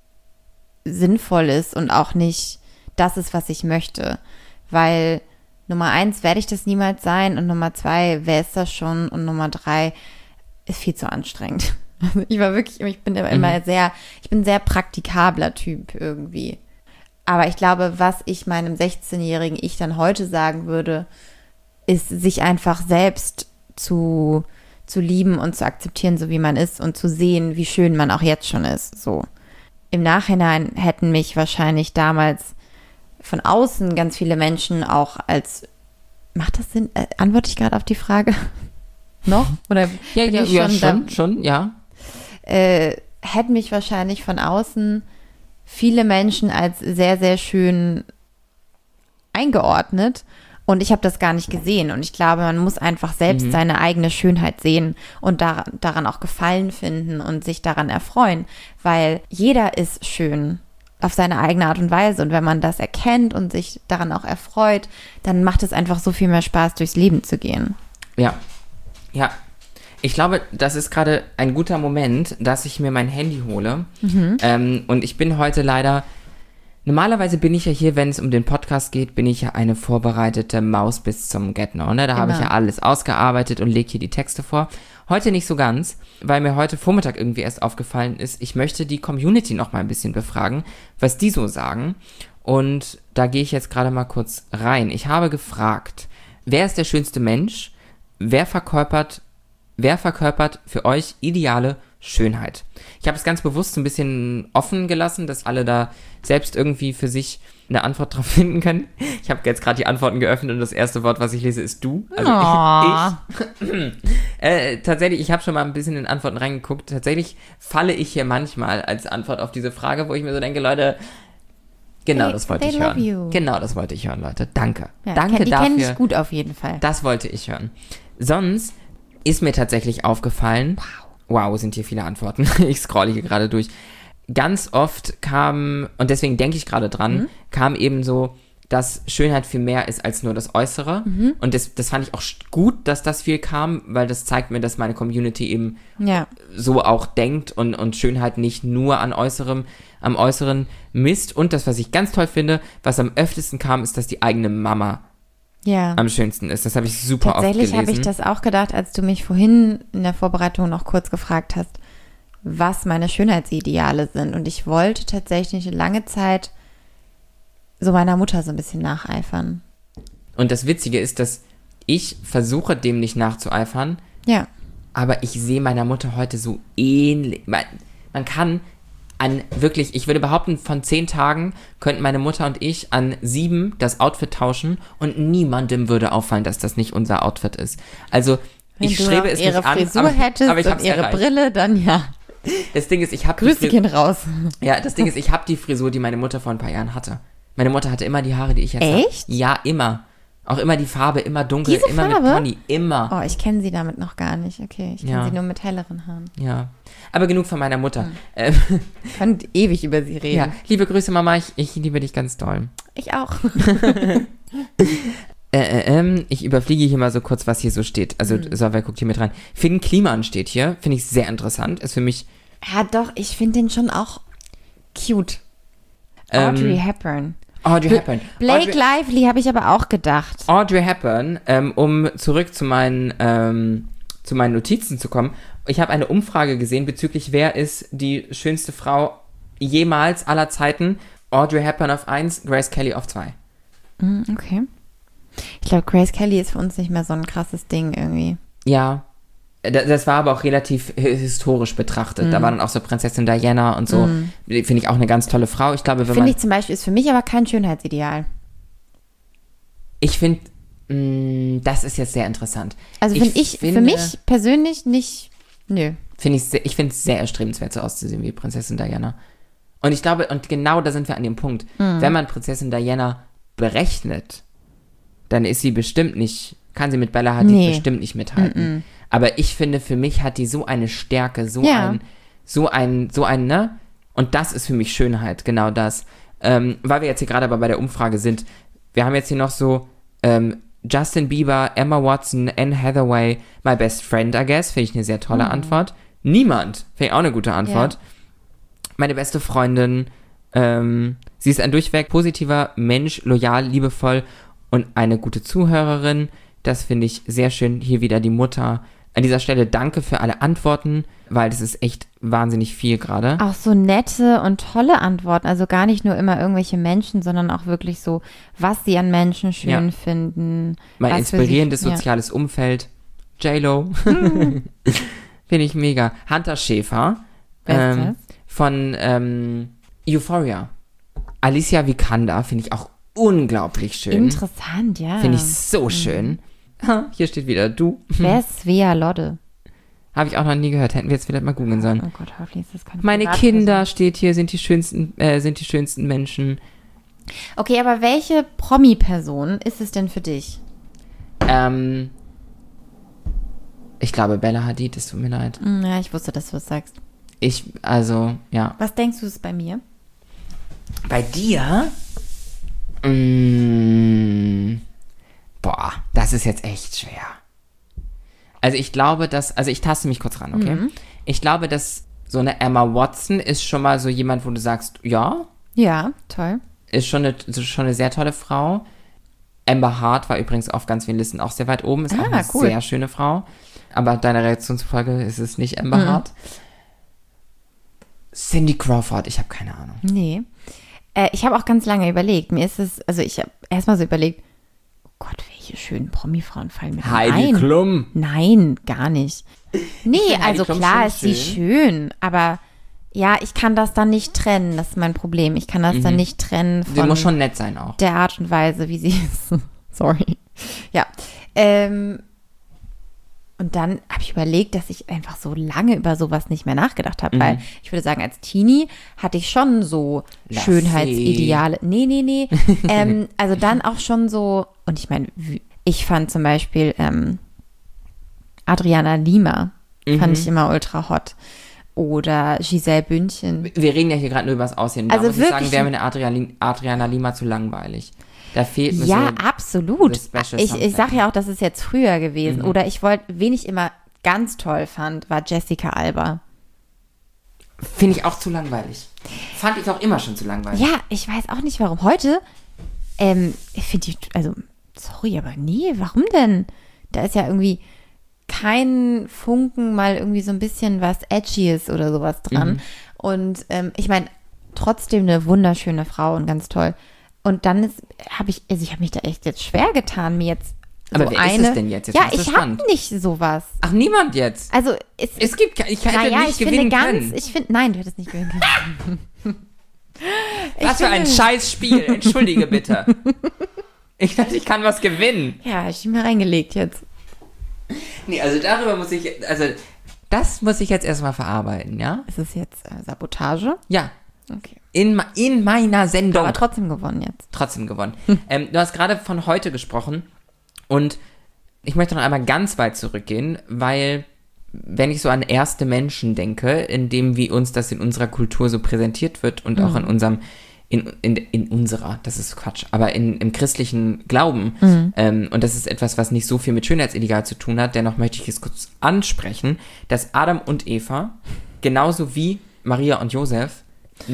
sinnvoll ist und auch nicht das ist, was ich möchte, weil Nummer eins werde ich das niemals sein und Nummer zwei, wer ist das schon und Nummer drei ist viel zu anstrengend. Ich war wirklich, ich bin immer Mhm. sehr, ich bin ein sehr praktikabler Typ irgendwie. Aber ich glaube, was ich meinem sechzehnjährigen Ich dann heute sagen würde, ist, sich einfach selbst zu, zu lieben und zu akzeptieren, so wie man ist und zu sehen, wie schön man auch jetzt schon ist, so. Im Nachhinein hätten mich wahrscheinlich damals von außen ganz viele Menschen auch als, macht das Sinn? Äh, antworte ich gerade auf die Frage? Noch? Oder Ja, bin ja, ich ja, schon schon, da- schon, ja. äh, hätten mich wahrscheinlich von außen viele Menschen als sehr, sehr schön eingeordnet. Und ich habe das gar nicht gesehen. Und ich glaube, man muss einfach selbst Mhm. seine eigene Schönheit sehen und dar- daran auch Gefallen finden und sich daran erfreuen. Weil jeder ist schön auf seine eigene Art und Weise. Und wenn man das erkennt und sich daran auch erfreut, dann macht es einfach so viel mehr Spaß, durchs Leben zu gehen. Ja. Ja. Ich glaube, das ist gerade ein guter Moment, dass ich mir mein Handy hole. Ähm, und ich bin heute leider, normalerweise bin ich ja hier, wenn es um den Podcast geht, bin ich ja eine vorbereitete Maus bis zum Get-No. Ne? Da habe ich Immer. ja alles ausgearbeitet und lege hier die Texte vor. Heute nicht so ganz, weil mir heute Vormittag irgendwie erst aufgefallen ist, ich möchte die Community noch mal ein bisschen befragen, was die so sagen. Und da gehe ich jetzt gerade mal kurz rein. Ich habe gefragt, wer ist der schönste Mensch? Wer verkörpert Wer verkörpert für euch ideale Schönheit? Ich habe es ganz bewusst ein bisschen offen gelassen, dass alle da selbst irgendwie für sich eine Antwort drauf finden können. Ich habe jetzt gerade die Antworten geöffnet und das erste Wort, was ich lese, ist du. Also Oh. ich. äh, tatsächlich, ich habe schon mal ein bisschen in Antworten reingeguckt. Tatsächlich falle ich hier manchmal als Antwort auf diese Frage, wo ich mir so denke, Leute, Genau, They- das wollte they ich love hören. you. Genau, das wollte ich hören, Leute. Danke. Ja, Danke kenn, die dafür. kenne ich gut auf jeden Fall. Das wollte ich hören. Sonst ist mir tatsächlich aufgefallen, wow, sind hier viele Antworten. Ich scrolle hier gerade durch. Ganz oft kam, und deswegen denke ich gerade dran, Mhm. kam eben so, dass Schönheit viel mehr ist als nur das Äußere. Mhm. Und das, das fand ich auch gut, dass das viel kam, weil das zeigt mir, dass meine Community eben Ja. so auch denkt und, und Schönheit nicht nur an Äußerem, am Äußeren misst. Und das, was ich ganz toll finde, was am öftesten kam, ist, dass die eigene Mama Ja. am schönsten ist. Das habe ich super oft gelesen. Tatsächlich habe ich das auch gedacht, als du mich vorhin in der Vorbereitung noch kurz gefragt hast, was meine Schönheitsideale sind. Und ich wollte tatsächlich eine lange Zeit so meiner Mutter so ein bisschen nacheifern. Und das Witzige ist, dass ich versuche, dem nicht nachzueifern, Ja. aber ich sehe meiner Mutter heute so ähnlich. Man, man kann an wirklich, ich würde behaupten, von zehn Tagen könnten meine Mutter und ich an sieben das Outfit tauschen und niemandem würde auffallen, dass das nicht unser Outfit ist. Also Wenn ich du strebe noch es ihre nicht an, Frisur aber, hättest aber ich und habe es ihre erreicht. Brille, dann ja. Das Ding ist, ich habe Grüße gehen raus. Ja, das Ding ist, ich habe die Frisur, die meine Mutter vor ein paar Jahren hatte. Meine Mutter hatte immer die Haare, die ich jetzt habe. Echt? Ja, immer. Auch immer die Farbe, immer dunkel, Diese immer Farbe? mit Pony, immer. Oh, ich kenne sie damit noch gar nicht. Okay, ich kenne Ja. sie nur mit helleren Haaren. Ja. Aber genug von meiner Mutter. Hm. Ähm, Könnt ewig über sie reden. ja, liebe Grüße, Mama, ich, ich liebe dich ganz doll. Ich auch. Äh, äh, ähm, ich überfliege hier mal so kurz, was hier so steht. Also, Hm. so, wer guckt hier mit rein? Finn Kliman steht hier. Finde ich sehr interessant. Ist für mich. Ja, doch, ich finde den schon auch cute. Ähm, Audrey Hepburn. Audrey Hepburn. Blake Audrey, Lively habe ich aber auch gedacht. Audrey Hepburn, ähm, um zurück zu meinen, ähm, zu meinen Notizen zu kommen. Ich habe eine Umfrage gesehen bezüglich, wer ist die schönste Frau jemals aller Zeiten. Audrey Hepburn auf eins, Grace Kelly auf zwei. Hm, okay. Ich glaube, Grace Kelly ist für uns nicht mehr so ein krasses Ding irgendwie. Ja, da- das war aber auch relativ hi- historisch betrachtet. Mhm. Da war dann auch so Prinzessin Diana und so. Finde ich auch eine ganz tolle Frau. Ich glaube, wenn Finde man... ich zum Beispiel, ist für mich aber kein Schönheitsideal. Ich finde, das ist jetzt sehr interessant. Also finde ich, finde- für mich persönlich nicht, nö. Finde ich, sehr- ich finde es sehr erstrebenswert, so auszusehen wie Prinzessin Diana. Und ich glaube, und genau da sind wir an dem Punkt. Mhm. Wenn man Prinzessin Diana berechnet, dann ist sie bestimmt nicht, kann sie mit Bella Hadid Nee. bestimmt nicht mithalten. Aber ich finde, für mich hat die so eine Stärke, so Ja. ein, so ein, so ein, ne? Und das ist für mich Schönheit, genau das. Ähm, weil wir jetzt hier gerade aber bei der Umfrage sind, wir haben jetzt hier noch so ähm, Justin Bieber, Emma Watson, Anne Hathaway, my best friend, I guess. Finde ich eine sehr tolle Antwort. Niemand. Finde ich auch eine gute Antwort. Ja. Meine beste Freundin, ähm, sie ist ein durchweg positiver Mensch, loyal, liebevoll und eine gute Zuhörerin. Das finde ich sehr schön. Hier wieder die Mutter. An dieser Stelle danke für alle Antworten, weil das ist echt wahnsinnig viel gerade. Auch so nette und tolle Antworten. Also gar nicht nur immer irgendwelche Menschen, sondern auch wirklich so, was sie an Menschen schön Ja. finden. Mein was für inspirierendes sie- ja. soziales Umfeld. J-Lo. Finde ich mega. Hunter Schäfer. Wer ist Ähm, von ähm, Euphoria. Alicia Vikander finde ich auch unglaublich schön. Interessant, ja. Finde ich so schön. Ha, hier steht wieder du. Wer ist Svea Lodde? Habe ich auch noch nie gehört. Hätten wir jetzt vielleicht mal googeln sollen. Oh Gott, hoffentlich ist das kein Meine Privatperson. Kinder steht hier, sind die schönsten, äh, sind die schönsten Menschen. Okay, aber welche Promi-Person ist es denn für dich? Ähm, ich glaube Bella Hadid, es tut mir leid. Hm, Ja, ich wusste, dass du es sagst. Ich, also, ja. Was denkst du, ist bei mir? Bei dir? Mm, boah, das ist jetzt echt schwer. Also ich glaube, dass, also ich taste mich kurz ran, okay? Ich glaube, dass so eine Emma Watson ist schon mal so jemand, wo du sagst, ja, Ja, toll. ist schon eine, ist schon eine sehr tolle Frau. Amber Hart war übrigens auf ganz vielen Listen auch sehr weit oben, ist auch Ah, eine cool. sehr schöne Frau. Aber deiner Reaktion zufolge ist es nicht Amber Hart. Cindy Crawford, ich habe keine Ahnung. Nee. Äh, ich habe auch ganz lange überlegt. Mir ist es, also ich habe erstmal so überlegt, oh Gott, welche schönen Promi-Frauen fallen mir denn ein? Klum. Nein, gar nicht. Nee, Heidi also Klum klar schon ist sie schön, aber ja, ich kann das dann nicht trennen. Das ist mein Problem. Ich kann das dann nicht trennen Sie von muss schon nett sein auch. der Art und Weise, wie sie ist. Sorry. Ja. Ähm, Und dann habe ich überlegt, dass ich einfach so lange über sowas nicht mehr nachgedacht habe, Mhm. weil ich würde sagen, als Teenie hatte ich schon so La Schönheitsideale. Nee, nee, nee. ähm, also dann auch schon so, und ich meine, ich fand zum Beispiel ähm, Adriana Lima, Mhm. fand ich immer ultra hot. Oder Giselle Bündchen. Wir reden ja hier gerade nur über das Aussehen. Da Also muss ich sagen, wirklich- wäre mir eine Adriana, Adriana Lima zu langweilig. Da fehlt mir Ja, so absolut. das Special Ich, ich something. sage ja auch, das ist jetzt früher gewesen. Mhm. Oder ich wollte, wen ich immer ganz toll fand, war Jessica Alba. Finde ich auch zu langweilig. Fand ich auch immer schon zu langweilig. Ja, ich weiß auch nicht, warum. Heute, ähm, finde ich, also, sorry, aber nee, warum denn? Da ist ja irgendwie kein Funken mal irgendwie so ein bisschen was Edgyes oder sowas dran. Mhm. Und ähm, ich meine, trotzdem eine wunderschöne Frau und ganz toll. Und dann ist, habe ich, also ich habe mich da echt jetzt schwer getan, mir jetzt Aber so wer ist eine. es denn jetzt? Jetzt ja, machst du ich spannend. habe nicht sowas. Ach, niemand jetzt. Also es, Es gibt, ke- ich hätte naja, nicht ich finde gewinnen ganz, können. ich finde, nein, du hättest nicht gewinnen können. Was für ein finde- Scheißspiel. Entschuldige bitte. Ich dachte, ich kann was gewinnen. Ja, ich habe mir reingelegt jetzt. Nee, also darüber muss ich, also das muss ich jetzt erstmal verarbeiten, ja? Ist es jetzt äh, Sabotage? Ja. Okay. In, ma- in meiner Sendung. Aber trotzdem gewonnen jetzt. Trotzdem gewonnen. ähm, du hast gerade von heute gesprochen und ich möchte noch einmal ganz weit zurückgehen, weil wenn ich so an erste Menschen denke, in dem wie uns das in unserer Kultur so präsentiert wird und auch in unserem, in, in, in unserer, das ist Quatsch, aber in, im christlichen Glauben, Mhm. ähm, und das ist etwas, was nicht so viel mit Schönheitsideal zu tun hat, dennoch möchte ich es kurz ansprechen, dass Adam und Eva, genauso wie Maria und Josef,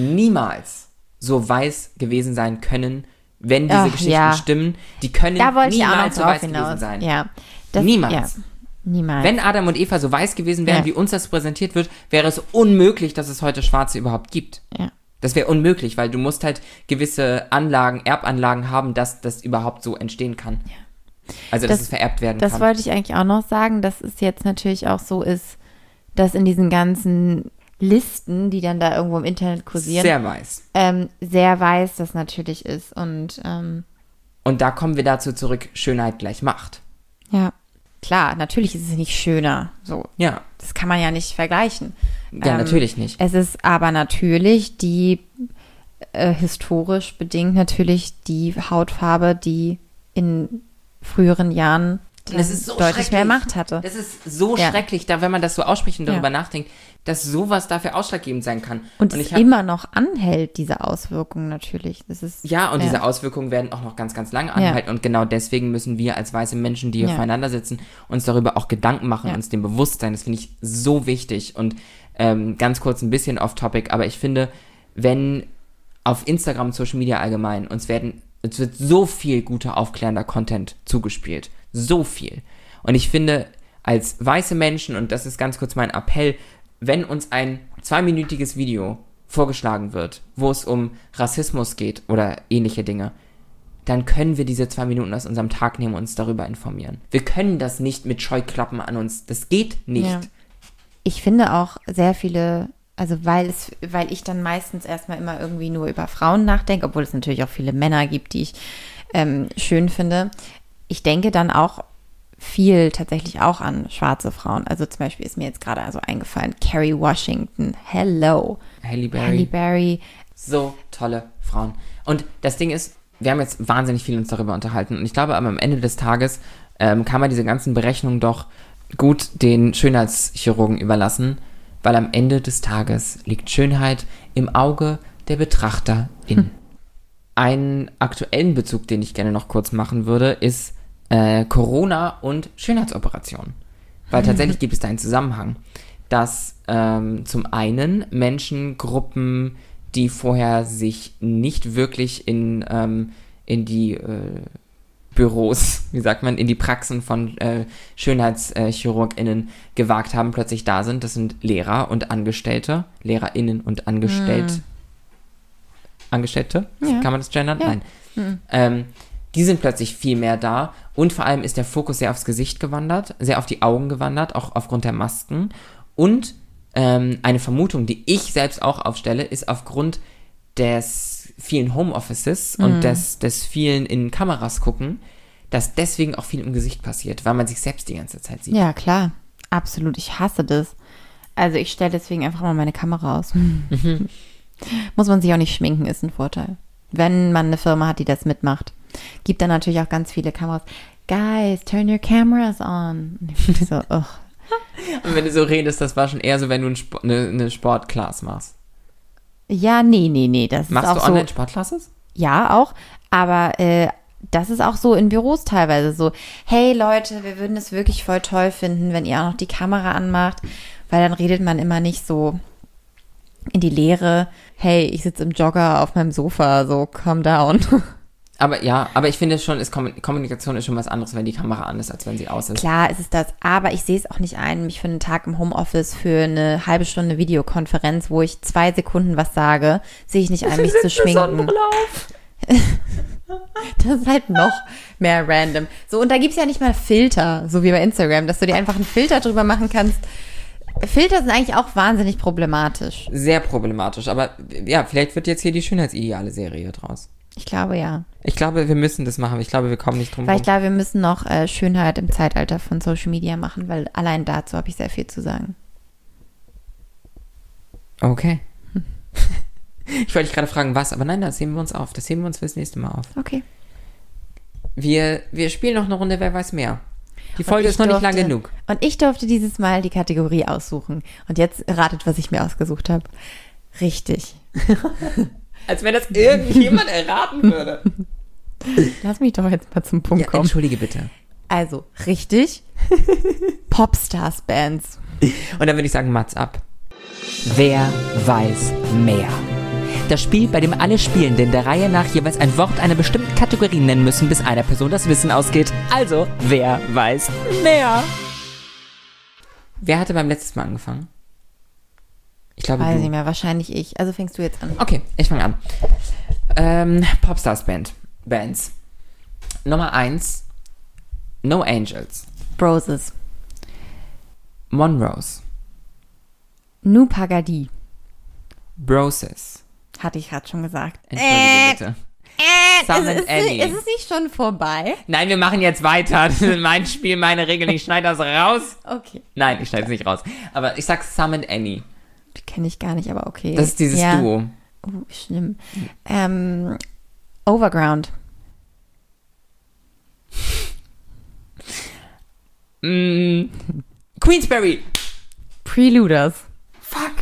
niemals so weiß gewesen sein können, wenn diese Ach, Geschichten ja. stimmen. Die können Da wollte ich auch noch niemals so drauf weiß gewesen hinaus. sein. Ja. Das, Niemals. Ja. Niemals. Wenn Adam und Eva so weiß gewesen wären, Ja. wie uns das präsentiert wird, wäre es unmöglich, dass es heute Schwarze überhaupt gibt. ja. Das wäre unmöglich, weil du musst halt gewisse Anlagen, Erbanlagen haben, dass das überhaupt so entstehen kann. Also, dass Das- es vererbt werden Das kann. wollte ich eigentlich auch noch sagen, dass es jetzt natürlich auch so ist, dass in diesen ganzen Listen, die dann da irgendwo im Internet kursieren, Sehr weiß. ähm, sehr weiß das natürlich ist. Und ähm, Und da kommen wir dazu zurück, Schönheit gleich Macht. ja, klar, natürlich ist es nicht schöner. So, Ja, das kann man ja nicht vergleichen. ja Ähm, natürlich nicht. Es ist aber natürlich die äh, historisch bedingt natürlich die Hautfarbe, die in früheren Jahren Das ist so deutlich schrecklich. mehr Macht hatte. Das ist so Ja. schrecklich, da, wenn man das so ausspricht und darüber Ja. nachdenkt, dass sowas dafür ausschlaggebend sein kann. Und, ich es hab- immer noch anhält, diese Auswirkungen natürlich. Das ist, Ja, und diese Auswirkungen werden auch noch ganz, ganz lange anhalten. Und genau deswegen müssen wir als weiße Menschen, die hier Ja. voreinander sitzen, uns darüber auch Gedanken machen, Ja. uns dem bewusst sein. Das finde ich so wichtig. Und ähm, ganz kurz ein bisschen off-topic, aber ich finde, wenn auf Instagram, Social Media allgemein, uns werden, es wird so viel guter, aufklärender Content zugespielt. So viel. Und ich finde, als weiße Menschen, und das ist ganz kurz mein Appell, wenn uns ein zweiminütiges Video vorgeschlagen wird, wo es um Rassismus geht oder ähnliche Dinge, dann können wir diese zwei Minuten aus unserem Tag nehmen und uns darüber informieren. Wir können das nicht mit Scheuklappen an uns. Das geht nicht. Ja. Ich finde auch sehr viele, also weil es, weil ich dann meistens erstmal immer irgendwie nur über Frauen nachdenke, obwohl es natürlich auch viele Männer gibt, die ich ähm, schön finde. Ich denke dann auch viel tatsächlich auch an schwarze Frauen. Also zum Beispiel ist mir jetzt gerade also eingefallen, Kerry Washington, hello, Halle Berry. Halle Berry. So tolle Frauen. Und das Ding ist, wir haben jetzt wahnsinnig viel uns darüber unterhalten. Und ich glaube, aber am Ende des Tages ähm, kann man diese ganzen Berechnungen doch gut den Schönheitschirurgen überlassen, weil am Ende des Tages liegt Schönheit im Auge der Betrachterin. Hm. Einen aktuellen Bezug, den ich gerne noch kurz machen würde, ist äh, Corona und Schönheitsoperationen. Weil tatsächlich gibt es da einen Zusammenhang, dass ähm, zum einen Menschengruppen, die vorher sich nicht wirklich in, ähm, in die äh, Büros, wie sagt man, in die Praxen von äh, SchönheitschirurgInnen gewagt haben, plötzlich da sind. Das sind Lehrer und Angestellte, LehrerInnen und Angestellt, Hm. Angestellte? Ja. Kann man das gendern? Ja. Nein. Hm. Ähm, die sind plötzlich viel mehr da und vor allem ist der Fokus sehr aufs Gesicht gewandert, sehr auf die Augen gewandert, auch aufgrund der Masken. Und ähm, eine Vermutung, die ich selbst auch aufstelle, ist aufgrund des vielen Homeoffices und Mhm. des, des vielen in Kameras gucken, dass deswegen auch viel im Gesicht passiert, weil man sich selbst die ganze Zeit sieht. Ja, klar. Absolut. Ich hasse das. Also ich stelle deswegen einfach mal meine Kamera aus. Mhm. Muss man sich auch nicht schminken, ist ein Vorteil. Wenn man eine Firma hat, die das mitmacht. Gibt dann natürlich auch ganz viele Kameras. Guys, turn your cameras on. Und ich bin so, ugh. Und wenn du so redest, das war schon eher so, wenn du ein Sp- eine, eine Sportclass machst. Ja, nee, nee, nee. Das Machst ist du auch so. Online-Sportclasses? Ja, auch. Aber äh, das ist auch so in Büros teilweise so. Hey Leute, wir würden es wirklich voll toll finden, wenn ihr auch noch die Kamera anmacht. Weil dann redet man immer nicht so in die Leere. Hey, ich sitze im Jogger auf meinem Sofa, so calm down. Aber ja, aber ich finde schon, ist Kommun- Kommunikation ist schon was anderes, wenn die Kamera an ist, als wenn sie aus ist. Klar ist es das, aber ich sehe es auch nicht ein, mich für einen Tag im Homeoffice für eine halbe Stunde Videokonferenz, wo ich zwei Sekunden was sage, sehe ich nicht ein, mich zu schminken. Das ist halt noch mehr random. So, und da gibt es ja nicht mal Filter, so wie bei Instagram, dass du dir einfach einen Filter drüber machen kannst. Filter sind eigentlich auch wahnsinnig problematisch. Sehr problematisch, aber ja, vielleicht wird jetzt hier die Schönheitsideale-Serie draus. Ich glaube, ja. Ich glaube, wir müssen das machen. Ich glaube, wir kommen nicht drum Weil rum. ich glaube, wir müssen noch äh, Schönheit im Zeitalter von Social Media machen, weil allein dazu habe ich sehr viel zu sagen. Okay. Ich wollte dich gerade fragen, was, aber nein, das heben wir uns auf. Das heben wir uns fürs nächste Mal auf. Okay. Wir, wir spielen noch eine Runde, wer weiß mehr. Die Folge Und ich ist noch nicht lang durfte- genug. Und ich durfte dieses Mal die Kategorie aussuchen. Und jetzt ratet, was ich mir ausgesucht habe. Richtig. Als wenn das irgendjemand erraten würde. Lass mich doch jetzt mal zum Punkt Ja, kommen. entschuldige bitte. Also, richtig. Popstars-Bands. Und dann würde ich sagen, Mats ab. Wer weiß mehr? Das Spiel, bei dem alle Spielenden der Reihe nach jeweils ein Wort einer bestimmten Kategorie nennen müssen, bis einer Person das Wissen ausgeht. Also, wer weiß mehr? Wer hatte beim letzten Mal angefangen? Ich glaube, Weiß du. nicht mehr, wahrscheinlich ich. Also fängst du jetzt an. Okay, ich fange an. Ähm, Popstars Band. Bands. Nummer eins. No Angels. Broses. Monrose. Nu Pagadi. Broses. Hatte ich gerade schon gesagt. Entschuldige bitte. Äh, Sam ist, and ist, Annie. ist es nicht schon vorbei? Nein, wir machen jetzt weiter. Das ist mein Spiel, meine Regeln. Ich schneide das raus. Okay. Nein, ich schneide es nicht raus. Aber ich sag Sam and Annie. Die kenne ich gar nicht, aber okay. Das ist dieses ja. Duo. Oh, schlimm. Ähm, Overground. Mm, Queensberry. Preluders. Fuck.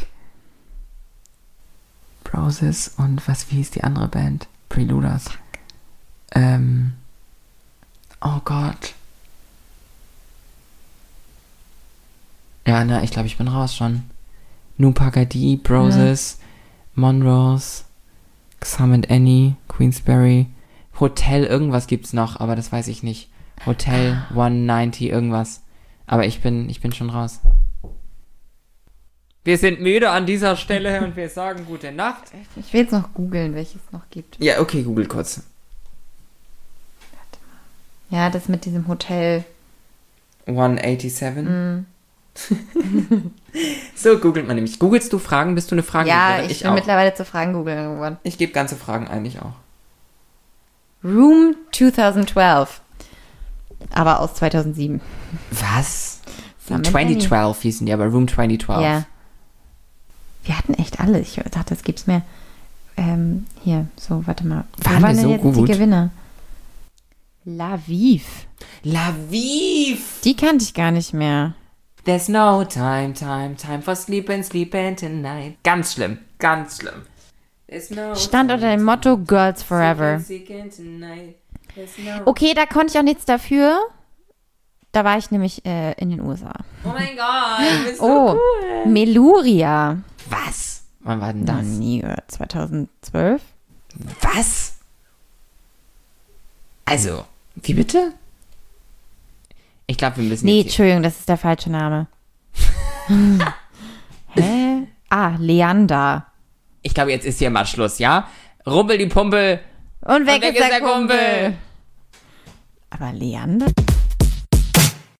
Broses und was, wie hieß die andere Band? Preluders. Ähm. Oh Gott. Ja, na, ich glaube, ich bin raus schon. Nu Pagadi, Broses, ja. Monrose, Sam and Annie, Queensberry, Hotel, irgendwas gibt's noch, aber das weiß ich nicht. Hotel hundertneunzig, irgendwas. Aber ich bin, ich bin schon raus. Wir sind müde an dieser Stelle und wir sagen gute Nacht. Ich will jetzt noch googeln, welches es noch gibt. Ja, okay, google kurz. Ja, das mit diesem Hotel. hundertsiebenundachtzig? Mm. So googelt man nämlich. Googelst du Fragen? Bist du eine Frage? Ja, ich, ich bin auch. mittlerweile zu Fragen googeln geworden. Ich gebe ganze Fragen eigentlich auch. Room zweitausendzwölf. Aber aus zweitausendsieben. Was? Sam and zweitausendzwölf hießen die, aber Room zweitausendzwölf. Ja. Wir hatten echt alle. Ich dachte, es gibt's mehr. Ähm, hier, so, warte mal. Wo Waren wir denn so jetzt gut? die Gewinner? Laviv. Laviv! Die kannte ich gar nicht mehr. There's no time, time, time for sleeping, sleeping tonight. Ganz schlimm, ganz schlimm. There's no Stand unter dem Motto Girls Forever. sleeping, sleeping tonight. There's no- Okay, da konnte ich auch nichts dafür. Da war ich nämlich äh, in den U S A. Oh mein Gott, du bist so Oh, cool. Meluria. Was? Wann war denn Noch das? nie gehört. zweitausendzwölf? Was? Also, wie bitte? Ich glaube, wir müssen Nee, jetzt hier- Entschuldigung, das ist der falsche Name. Hä? Ah, Leander. Ich glaube, jetzt ist hier mal Schluss, ja? Rumpel die Pumpel. Und weg, Und weg ist der Kumpel. Aber Leander?